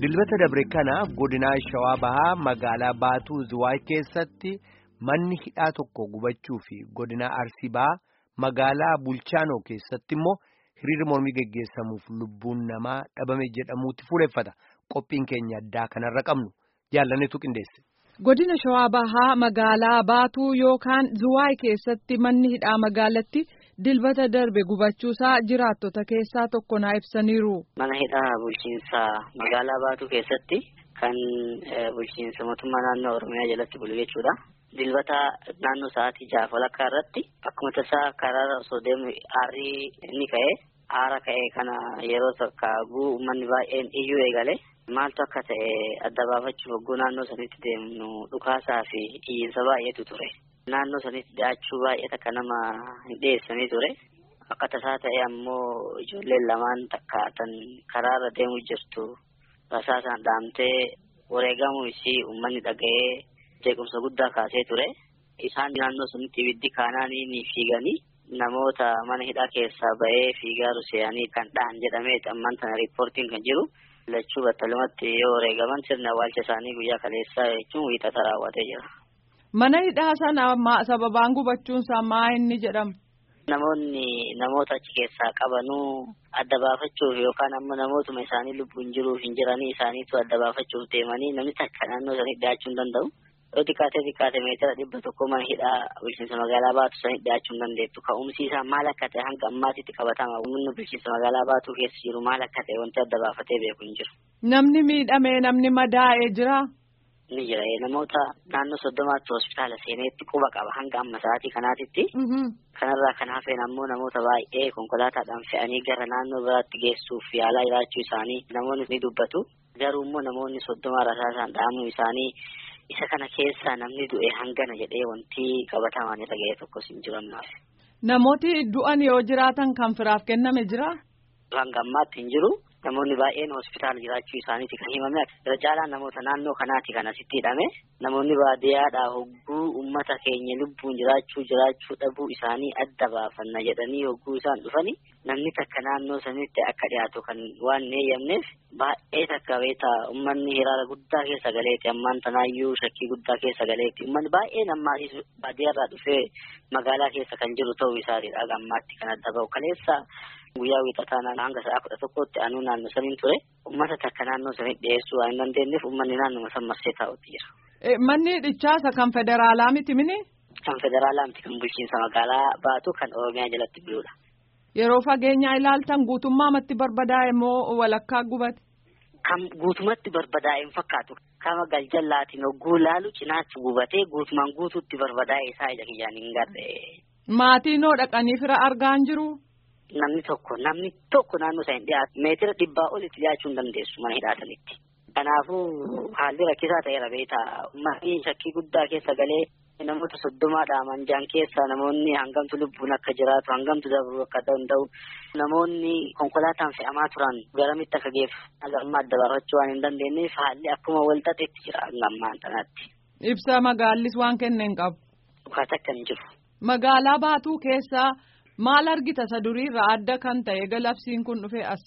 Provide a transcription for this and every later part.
Dilbata dabre kana godina Shawaa Bahaa magaalaa Baatuu Zuwaay keessatti manni hidhaa tokko gubachuu fi godina Arsii Bahaa magaalaa Bulchaanoo keessatti immoo hiriira mormii geggeessamuuf lubbuun namaa dhabame jedhamuutti fuuleffata. Qophiin keenya addaa kanarra qabnu jaallanetu qindeesse. Godina Shawaa Bahaa magaalaa Baatuu yookaan Zuwaay keessatti manni hidhaa magaalatti dilbata darbe gubachuusaa jiraattota keessaa tokko naa ibsaniiru. Mana hidhaa bulchiinsa magaalaa Baatuu keessatti kan bulchiinsa mootummaa naannoo Oromiyaa jalatti bulu jechuudha. Dilbata naannoo sa'aatii 6 walakkaa irratti akkuma tasaa karaa osoo deemu aarrii inni ka'ee aara ka'ee kana yeroo tokko uummanni baay'een iyyuu eegale. Maaltu akka ta'e adda baafachuuf hogguu naannoo sanitti deemnu dhukaasaa fi iyyiinsa baay'eetu ture. Naannoo sanitti dhiyaachuu baay'ee takka nama hin dhiyeessanii ture. Akka tasaa ta'e ammoo ijoolleen lamaan takkaatan karaarra deemu jirtu rasaasaan dhaamtee wareegamuu isii uummanni dhaga'ee jeequmsa guddaa kaasee ture. Isaan naannoo sanitti ibiddi kaanaanii ni fiiganii namoota mana hidhaa keessaa ba'ee fiigaa ruseyanii kan dhaan jedhamee ammaan tana riippoortiin kan jiru. Lachuu battalumatti yoo wareegaman sirna awwaalcha isaanii guyyaa kaleessaa jechuun wiixata raawwatee jira. Mana hidhaa sana sababaan gubachuunsaa maa inni jedhama? Namoota achi keessaa qabanuu adda baafachuuf yookaan ammoo namootuma isaanii lubbuun jiruuf hin jiranii isaaniitu adda baafachuuf deemanii namni takka naannoo sanitti dhiyaachuu hin danda'u. Yoo xiqqaate meetira 100 mana hidhaa bulchiinsa magaalaa Baatuu sanitti dhiyaachuu hin dandeettu. Ka'umsi isaa maal akka ta'e hanga ammaatitti qabatama. Uummanni bulchiinsa magaalaa Baatuu keessa jiru maal akka ta'e wanti adda baafatee beeku hin jiru. Namni miidhamee namni madaa'ee jira? Ni jira. Namoota naannoo 30 hospitaala seeneetti quba qaba hanga amma sa'aatii kanaatitti. Kanarraa kan hafeen ammoo namoota baay'ee konkolaataadhaan fe'anii gara naannoo biraatti geessuuf yaalaa jiraachuu isaanii namoonni ni dubbatu. Garuu immoo namoonni 30 rasaasaan dhahamuu isaanii isa kana keessaa namni du'e hangana jedhee wanti qabatamaan irra ga'ee tokkos hin jiru ammaaf. Namooti du'an yoo jiraatan kan firaaf kenname jira? Hanga ammaatti hin jiru. Namoonni baay'een hospitaala jiraachuu isaaniiti kan himame. Irra caalaan namoota naannoo kanaati kan asitti hidhame. Namoonni baadiyyaadhaa hogguu uummata keenya lubbuun jiraachuu dhabuu isaanii adda baafanna jedhanii hogguu isaan dhufani. Namni takka naannoo sanitti akka dhiyaatu kan waan hin eeyyamneef baay'ee takka beeta uummanni hiraara guddaa keessa galeeti ammaan tanaayyuu shakkii guddaa keessa galeeti. Uummanni baay'een ammaas baadiyyaarraa dhufee magaalaa keessa kan jiru ta'uu isaatiidha ammaatti kan adda ba'u. Kaleessa guyyaa wiixataa hanga sa'a 11tti anuu naannoo saniin ture. Uummata takka naannoo sanitti dhiyeessuu waan hin dandeenyeef uummanni naannoo san marsee taa'utti jira. Manni hidhichaasa kan federaalaa miti mini? Kan federaalaa miti kan bulchiinsa magaalaa Baatuu kan Oromiyaa jalatti buludha. Yeroo fageenyaa ilaaltan guutummaatti barbadaa'e moo walakkaa gubate? Kan guutumatti barbadaa'e hin fakkaatu. Kama galjallaatiin hogguu laalu cinaachi gubatee guutumaan guutuutti barbadaa'e isaa ija kiyyaan hin garre. Maatiin hoo dhaqanii fira argaa hin jiru? Namni tokko naannoo isaa hin dhiyaatu meetira 100 olitti dhiyaachuu hin dandeessu mana hidhaa sanitti. Kanaafuu haalli rakkisaa ta'eera beektaa uummanni shakkii guddaa keessa galee namoota 30 dhaaman jaan keessa namoonni hangamtu lubbuun akka jiraatu hangamtu darbuu akka danda'u namoonni konkolaataan fe'amaa turan garamitti akka geeffamu amma adda baafachuu waan hin dandeenyeef haalli akkuma wal xaxeetti jira ammaan tanaatti. Ibsa magaallis waan kenneen qabu. Dhukaata akka hin jiru. Magaalaa Baatuu keessaa maal argita isa duriirraa adda kan ta'e galabsiin kun dhufee as?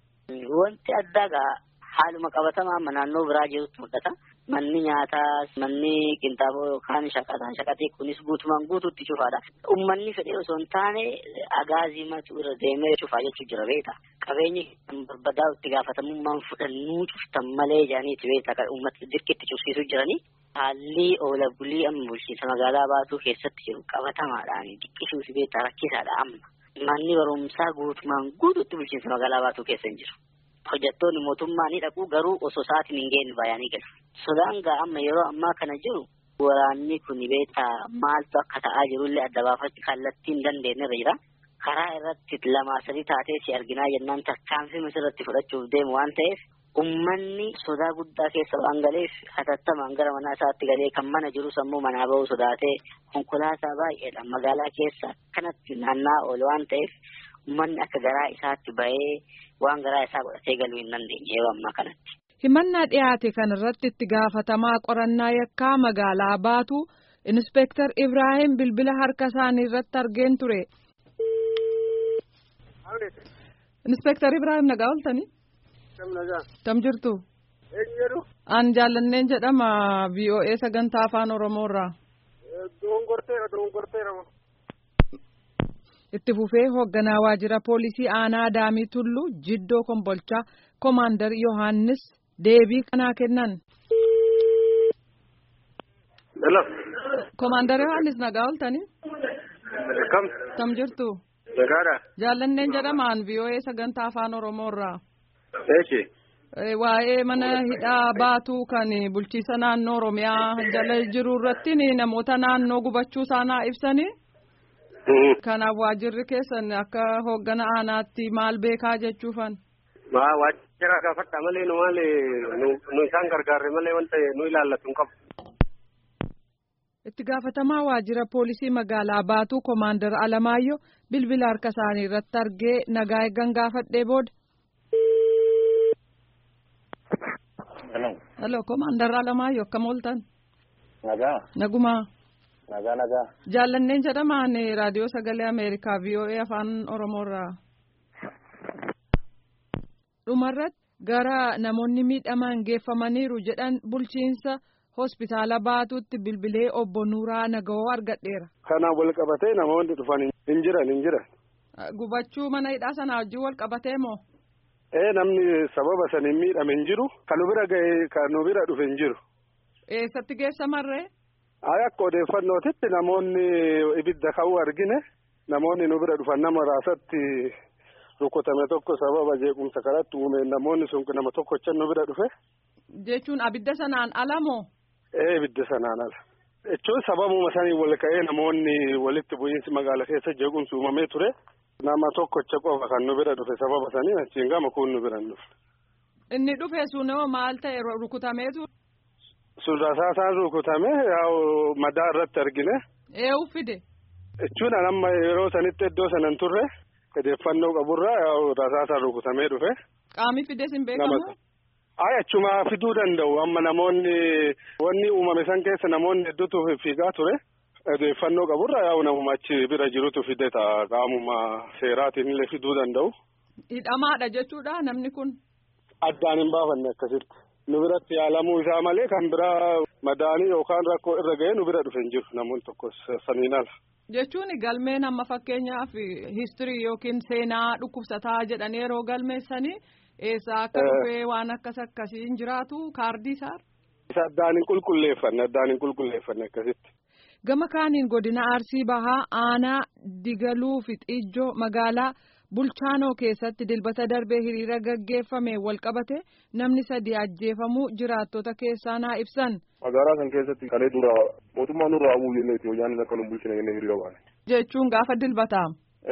Wanti addaa haaluma qabatamaa amma naannoo biraa jirutti mul'ata. Manni nyaataa, manni qinxaaboo yookaan shaqaxii kunis guutumaan guutuutti cufaadha. Uummanni fedhee osoo hin taane agaazii matu irra deemee cufaa jechuu jira beektaa. Qabeenyi kan barbadaa'u itti gaafatamummaan fudhannuu cuftan malee jedhaniiti beektaa kan uummata dirqitti cufsiisuu jiranii. Haalli oola bulii amma bulchiinsa magaalaa Baatuu keessatti jiru qabatamaadhaan diqqisuufi beektaa rakkisaadha amma. Manni barumsaa guutumaan guutuutti bulchiinsa magaalaa Baatuu keessa hin jiru. Hojjettoonni mootummaa ni dhaqu garuu osoo sa'aatiin hin geenye baay'anii galu. Sodaan amma yeroo ammaa kana jiru waraanni kun beektaa maaltu akka ta'aa jirullee adda baafachuu kallattiin dandeenye irra jira. Karaa irratti 2-3 taatee si arginaa jennaan tarkaanfii misirratti fudhachuuf deemu waan ta'eef uummanni sodaa guddaa keessa waan galeef hatattamaan gara manaa isaatti galee kan mana jirus ammoo manaa bahuu sodaatee konkolaataa baay'eedhaan magaalaa keessa kanatti naanna'aa oolu waan ta'eef uummanni akka garaa isaatti bahee waan garaa isaa godhatee galuu hin dandeenye yeroo ammaa kanatti. Himannaa dhiyaate kanarratti itti gaafatamaa qorannaa yakkaa magaalaa Baatuu Inspektar Ibrahim bilbila harka isaanii irratti argeen ture. Inspektar Ibrahim nagaa ooltanii? Tam jirtu? Eenyuudhu? An jaallanneen jedhama VOA sagantaa afaan Oromoorraa. Dogongorteera. Itti fufee hoogganaa waajjira poolisii aanaa Adaamii Tulluu Jiddoo Kombolchaa Koomaandar Yohaannis deebii kanaa kennan. Koomaandar Yohaannis nagaa ooltanii? Tam jirtu? Nagaadha. Jaallanneen jedhamaan VOA sagantaa afaan Oromoorraa. Eeshi. Waa'ee mana hidhaa baatuu kan bulchiisa naannoo Oromiyaa jala jiru irratti namoota naannoo gubachuu isaanii ibsanii. Kanaaf waajjirri keessan akka hooggana aanaatti maal beekaa jechuufan. Waajjira gaafadha malee nu isaan gargaarre malee wanta nu ilaallatu hin qabu. Itti gaafatamaa waajjira poolisii magaalaa baatuu Koomaandar Alamaayyoo bilbila harka isaanii irratti argee nagaa eeggan gaafadhee booda. Hello, Koomaandar Alamaayyoo akkam ooltan? Nagaa. Nagumaa. Nagaa. Jaallanneen jedhamaan raadiyoo sagalee Ameerikaa VOA afaan Oromoorraa. Dhumarratti gara namoonni miidhaman geeffamaniiru jedhan bulchiinsa hospitaala baatuutti bilbilee obbo Nuuraa Nagawoo argadheera. Kanaan wal qabatee namoonni dhufan hin jiran. Gubachuu mana hidhaa sanaa wajjin wal qabatee moo? Namni sababa saniin miidhame hin jiru. Kan nu bira dhufe hin jiru. Eessatti geessamarree? Akka odeeffannootitti namoonni ibidda ka'uu argine namoonni nu bira dhufan nama raasatti rukutame tokko sababa jeequmsa karatti uume namoonni sun nama tokkocha nu bira dhufe. Jechuun abidda sanaan ala moo? Ibidda sanaan ala. Jechuun sababuma sanii wal ka'ee namoonni walitti bu'iinsi magaala keessa jeequmsi uumamee ture. Nama tokkocha qofa kan nu bira dhufe sababa sanii achiin gama kun nu bira dhufe. Inni dhufe sunoo maal ta'e rukutameetu? Rasaasaan rukutame madaa irratti argine. Eewu fide? Jechuun amma yeroo sanitti iddoo sanan turre odeeffannoo qaburraa rasaasaan rukutamee dhufe. Qaamni fides hin beekamu? Achuma fiduu danda'u amma namoonni wanni uumame san keessa namoonni hedduutu fiigaa ture. Odeeffannoo qaburraa namuma achi bira jirutu fide ta'a qaamuma seeraatiin illee fiduu danda'u. Hidhamaadha jechuudha namni kun? Addaan hin baafanne akkasitti. Nu biratti yaalamuu isaa malee kan biraa madaanii yookaan rakkoo irra ga'ee nu bira dhufe hin jiru namoonni tokkos saniin ala. Jechuun galmeen amma fakkeenyaaf histirii yookiin seenaa dhukkubsataa jedhanii yeroo galmeessanii eessaa akka dhufee waan akkasii hin jiraatu kaardii isaa? Isa addaan hin qulqulleeffanne akkasitti. Gama kaaniin godina Arsii Bahaa aanaa Digaluu fi Xiijjoo magaalaa Bulchaanoo keessatti dilbata darbee hiriira gaggeeffame wal qabate namni 3 ajjeefamuu jiraattota keessaa naa ibsan. Magaalaa san keessatti kalee dura mootummaan nurraa amuu jenneeti hoyyaan akka nu bulchine jennee hiriira baane. Jechuun gaafa dilbataa?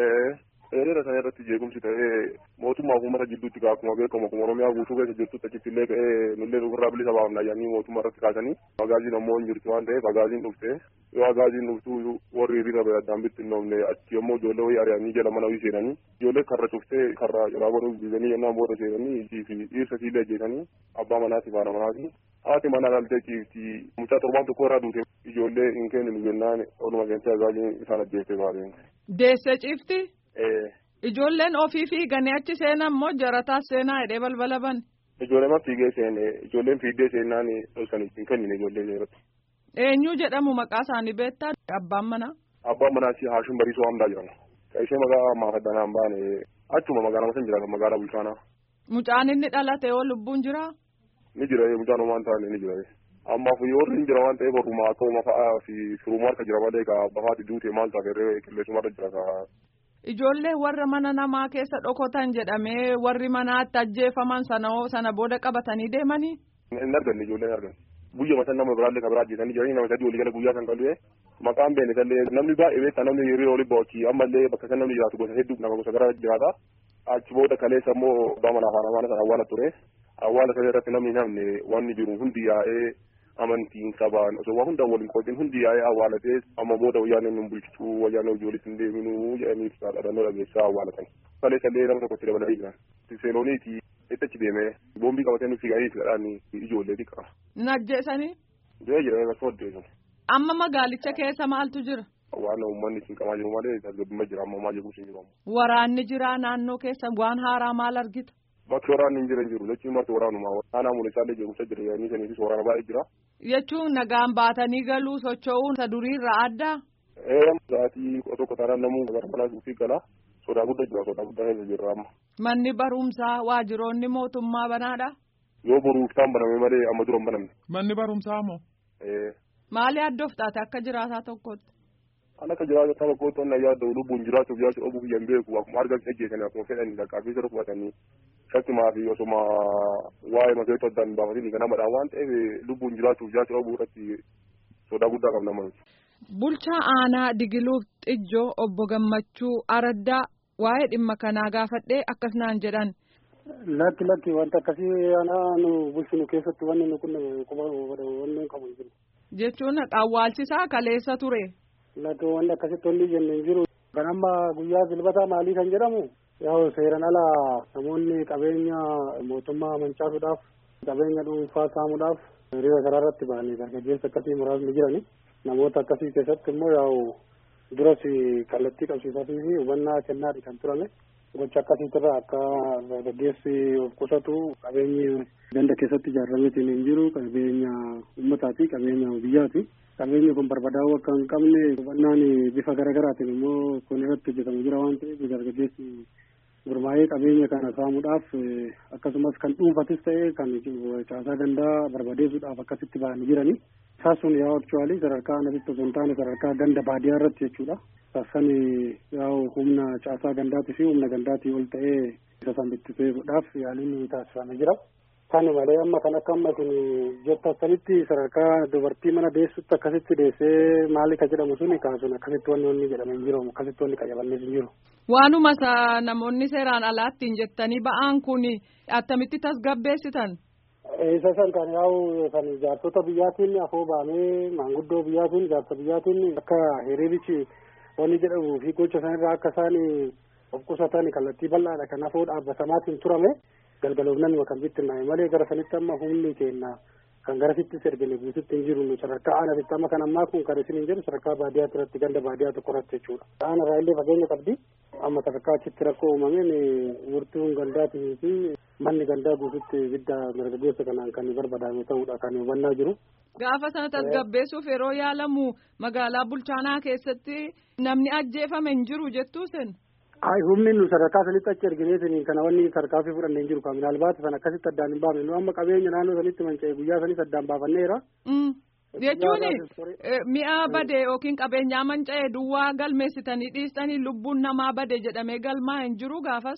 Hiriira sana irratti jeequmsi ta'ee mootummaa fi uummata jidduutti akkuma beekamu akkuma Oromiyaa guutuu keessa jirtutti achitti illee ka'ee nullee nurraa bilisa baafna jedhanii mootummaa irratti kaasanii agaaziin ammoo hin jirtu waan ta'eef agaaziin dhuftee yoo agaaziin dhuftuu warri hiriira addaan bittinnoomne achi ammoo ijoollee wayii ari'anii jala mana wayii seenanii ijoollee karra cuftee karra jalaa godhuuf dhiisanii yennaan booda seenanii fi dhiirsa siillee ajjeesanii abbaa manaati faana manaati haati manaa dhaltee ciifti mucaa torbaan tokko irraa duute ijoollee hin kennu jennaan oluma keessaa agaaziin isaan ajjeeftee baatee. Deessee ciifti? Ijoolleen ofii fiiganii achi seenan moo jarataas seenaa hidhee balbala ban? Ijoolleen fiigee seene ijoolleen fiigdee seenaan dhoksan hin kennine ijoollee seeratti. Eenyu jedhamu maqaa isaanii beektaa abbaan manaa? Abbaan manaa si Haashim Bariisoo Hamdaa jedhama. Ishee magaalaa Maafaddanaa hin baane achuma magaalaa san jiraata magaalaa Bulchaanaa. Mucaan inni dhalate yoo lubbuun jiraa? Ni jira mucaan homaan taane ni jira. Ammaaf warri hin jira waan ta'eef warrumaa akka uumaa fa'aa fi firumaa harka jira malee ka bafaati duute maal taafeerree qilleensuma irra jira ka. Ijoollee warra mana namaa keessa dhokotan jedhamee warri manaatti ajjeefaman sana booda qabatanii deemanii? Hin arganne ijoollee hin arganne. Guyyaa matan nama biraallee kan biraa ajjeesanii jiranii nama 3 walii gala guyyaa kan qalu'ee maqaan beene sallee namni baay'ee beektaa namni hiriira olii ba'uuchi ammallee bakka san namni jiraatu gosa hedduu nama gosa gara jiraata. Achi booda kaleessa immoo abbaa manaa faana mana sana awwaala ture. Awwaala sana irratti namni namne wanni jiru hundi yaa'ee amantiin qabaan osoo waa hundaan waliin qoodin hundi yaa'ee awwaalatee amma booda wayyaanee nun bulchituu wayyaanee ijoollis hin deeminuu jedhanii dhaadannoo dhageessaa awwaalatan. Kaleessa illee nama tokkotti dabalanii jiran. Seelooniiti itti achi deemee boombii qabatee nuti fiiganii fidhaan ijoollee xiqqaa. Najjeesanii? Jira bakka oddeessan. Amma magaalicha keessa maaltu jira? Waan uummanni siin qamaa jiru malee tasgabbima jira amma maa jeequmsi hin jiru. Waraanni jira naannoo keessa waan haaraa maal argita? bakki waraanni hin jiru jechuun marti waraanuma aanaa mul'isaallee jeequmsa jira yaa'anii saniifis waraana baay'ee jira. Jechuun nagaan baatanii galuu socho'uun isa duriirraa adda. Sa'aatii tokko taanaan namuu barbaada fi gala sodaa guddaa jira sodaa guddaa keessa jirra amma. Manni barumsaa waajjiroonni mootummaa banaadha. Yoo boruuf ta'an baname malee amma dura hin banamne. Manni barumsaa moo? Maali addoof taate akka jiraataa tokkotti? Kan akka jiraataa tokkotti onna yaadda lubbuun jiraachuuf jiraachuu dhabuu biyyan beeku akkuma argan ejjeesanii akkuma fedhanii lakkaafii isa rukumatanii shakkimaa fi osuma waa'ee maseetu addaan baafatanii kan namadhaan waan ta'eef lubbuun jiraachuuf jiraachuu dhabuu irratti sodaa guddaa qabna malu. Bulchaa aanaa Digiluuf Xijjoo obbo Gammachuu Araddaa waa'ee dhimma kanaa gaafadhee akkas naan jedhan. Lakki wanta akkasii aanaa nu bulchinu keessatti wanni nu kun wanni qabu hin jiru. Jechuun awwaalchisaa kaleessa ture. Lakki wanni akkasitti wanni jenne hin jiru. Kan amma guyyaa Dilbataa maalii kan jedhamu yaa seeran ala namoonni qabeenya mootummaa mancaasuudhaaf qabeenya dhuunfaa saamuudhaaf hiriira karaa irratti ba'anii dargaggeessa akkasii muraasni jirani. Namoota akkasii keessatti immoo yaa'u duras kallattii qabsiisaatii fi hubannaa kennaadhi kan turame gocha akkasiitirraa akka dargaggeessi of qusatu qabeenyi ganda keessatti ijaarameetiin hin jiru qabeenya uummataa fi qabeenya biyyaati. Qabeenyi kun barbadaa'uu akka hin qabne hubannaan bifa garaagaraatiin immoo kun irratti hojjetamu jira waan ta'eef dargaggeessi gurmaa'ee qabeenya kana saamuudhaaf akkasumas kan dhuunfatis ta'e kan caasaa gandaa barbadeessuudhaaf akkasitti ba'anii jirani. Isaasuun yaa actually sadarkaa namitti osoo hin taane sadarkaa ganda baadiyyaa irratti jechuudha. Sassan yaa humna caasaa gandaatii fi humna gandaatii ol ta'ee isa san ittisuudhaaf yaaliin taasifamee jira. Kan malee amma kan akka amma kun jettanitti sadarkaa dubartii mana deessutti akkasitti deessee maali ka jedhamu suni kaasuun akkasitti wanni jedhamee hin jiru akkasitti wanni qayyabannee hin jiru. Waanuma namoonni seeraan alaattiin jettanii ba'aan kun attamitti tasgabbeessitan? Isa san kan yaa'u kan jaarsota biyyaatiin afoo baamee maanguddoo biyyaatiin jaarsa biyyaatiin akka hiriirichi wanni jedhamu fi gocha sanirraa akka isaan of qusatan kallattii bal'aadha kan afoo dhaabbatamaatiin turame. Galgaloofnan kan bittinnaa'e malee gara sanitti amma humni keenya kan gara sitti ergine guututti hin jiru sadarkaa aanaatti amma kan ammaa kun kan isin hin jiru sadarkaa baadiyyaatti irratti ganda baadiyyaa tokko irratti jechuudha. Aanarraa illee fageenya qabdi amma sadarkaa achitti rakkoo uumameen murtuun gandaatii fi manni gandaa guututti ibidda dargaggeessa kanaan kan barbadaame ta'uudha kan hubannaa jiru. Gaafa sana tasgabbeessuuf yeroo yaalamu magaalaa bulchaanaa keessatti namni ajjeefame hin jiru jettuusin. Humni nu sadarkaa sanitti achi ergineetiin kana wanni sadarkaa fi fudhannee hin jiru kan albaata sana akkasitti addaan hin baafne nu amma qabeenya naannoo sanitti manca'e guyyaa sanis addaan baafanneera. Jechuun mi'a bade yookiin qabeenyaa manca'e duwwaa galmeessitanii dhiistanii lubbuun namaa bade jedhamee galmaa hin jiru gaafas.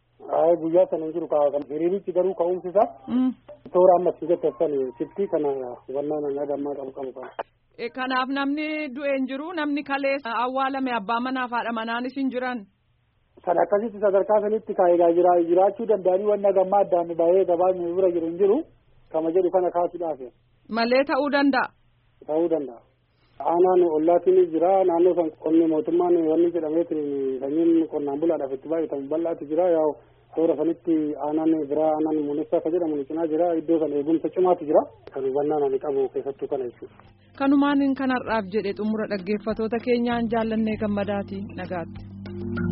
Guyyaa sana hin jiru hiriirichi garuu ka'umsisa. Toora amma si jettan siftii kana hubannaa nama gammaa qabu. Kanaaf namni du'e hin jiru namni kaleessa awwaalame abbaa manaaf haadha manaanis hin jiran. Kan akkasitti sadarkaa sanitti kaayegaa jiraachuu danda'anii wanna gammaa addaan baay'ee gabaasni bira jiru hin jiru kama jedhu kana kaasuudhaaf. Malee ta'uu danda'a. Ta'uu danda'a. Aanaan ollaatiin jira naannoo san qonni mootummaan wanni jedhameetiin sanyiin qonnaan bulaadhaaf itti baay'atamu bal'aatu jira yaa toora sanitti aanaan biraa aanaan muunessaa kan jedhamu cinaa jira iddoo sana eegumsa cimaatu jira kan hubannaa namni qabu keessattuu kana jechuudha. Kanumaan kanarraaf jedhe xumura dhaggeeffatoota keenyaan jaallannee gammadaati nagaatti.